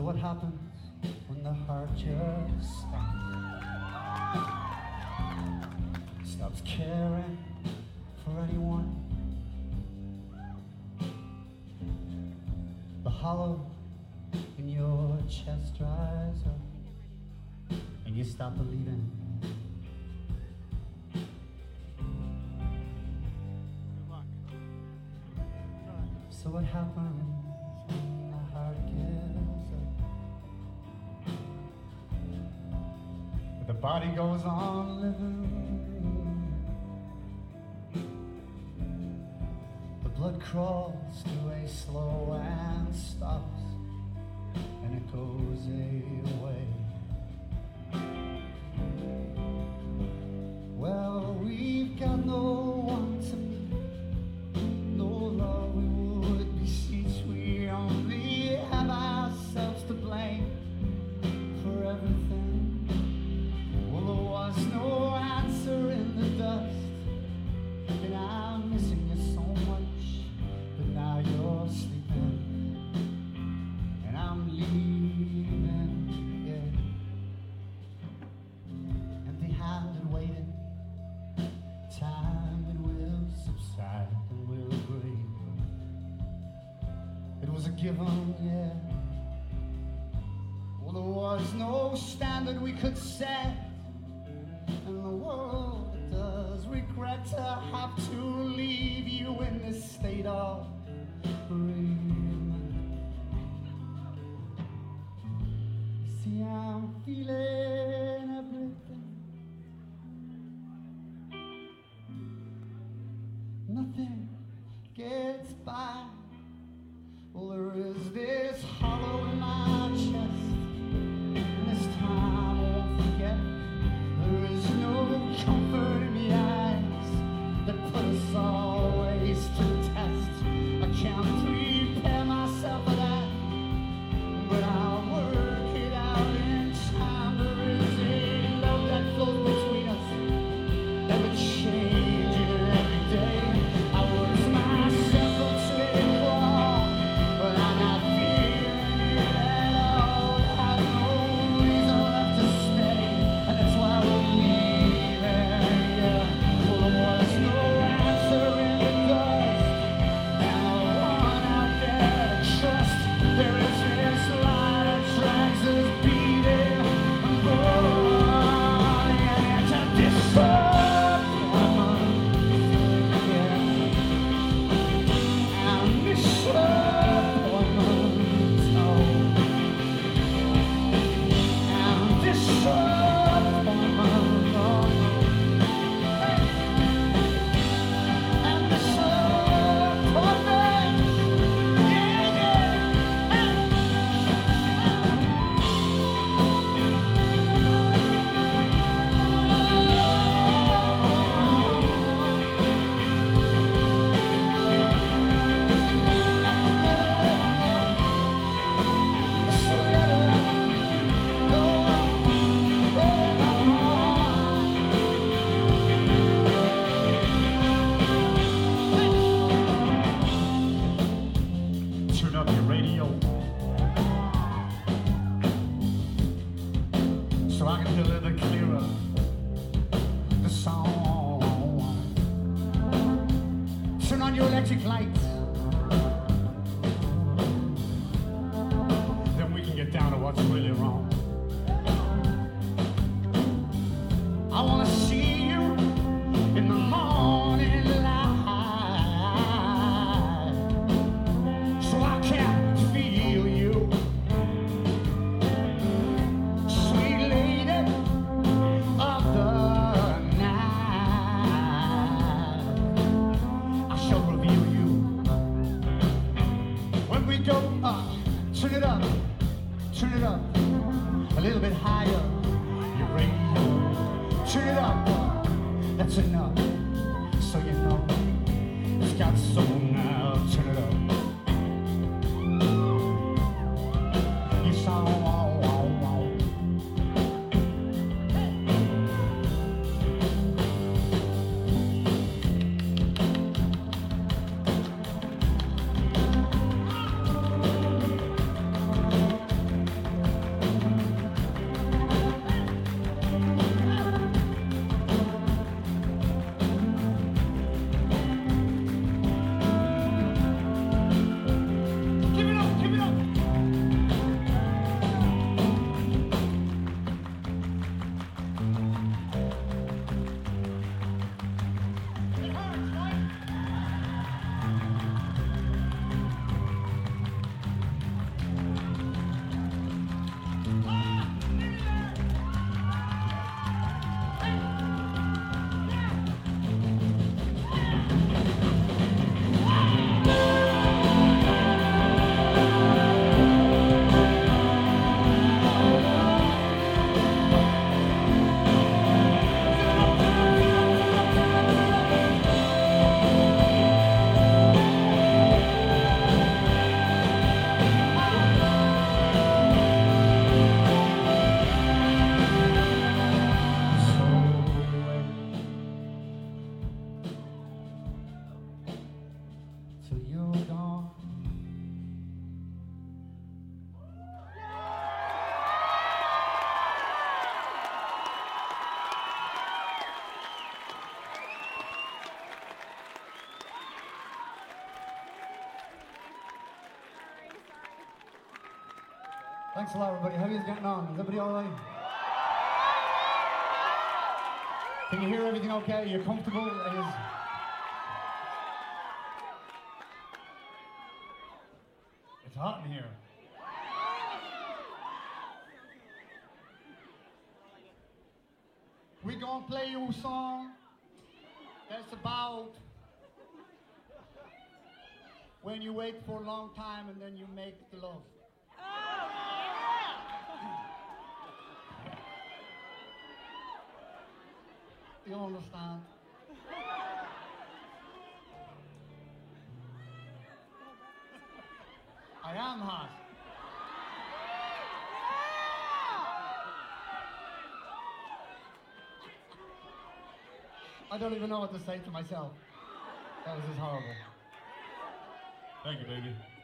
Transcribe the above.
what happens when the heart just stops caring for anyone? The hollow in your chest dries up and you stop believing. So what happens when the heart gives up? But the body goes on living. The blood crawls to a slow and stops, and it goes away. Well, we've got no one to meet, no love we would beseech. We only have ourselves to blame for everything. Well, there was no answer in the dust, and I'm missing you so much, but now you're sleeping, and I'm leaving, yeah. Empty-handed waiting, time it will subside and we'll breathe. It was a given, yeah. Well, there was no standard we could set, and the world does regret to have to leave you in this state of bereavement. See, I'm feeling everything. Nothing gets by. Well, there is this hollow in my chest, and this time I won't forget. There is no comfort in the eyes that put us always to the test. I can't prepare myself for that, but I'll work it out in time. There is a love that flows between us, that would change it every day. I work myself up to a wall, but I'm not feeling it at all. I have no reason left to stay, and that's why we're leaving, yeah. Well, there was no answer in the dust, and the one out there to trust. There is this light that drags us beating and falling into disappointment, yeah. And disappointment, oh. And disappointment, oh. And disappointment, yeah, yeah. Turn up your radio so I can deliver clearer the song. Turn on your electric lights, then we can get down to what's really wrong. I wanna see you in the morning light, so I can feel you, sweet lady of the night. I shall reveal you when we go up. Turn it up, turn it up a little bit higher. Your radio, turn it up. That's enough, so you know it's got soul now. Turn it up. You sound Thanks a lot, everybody. How are you getting on? Is everybody all right? Can you hear everything okay? Are you comfortable? It's hot in here. We're gonna play you a song that's about when you wait for a long time and then you make the love. You understand? I am hot. I don't even know what to say to myself. That was just horrible. Thank you, baby.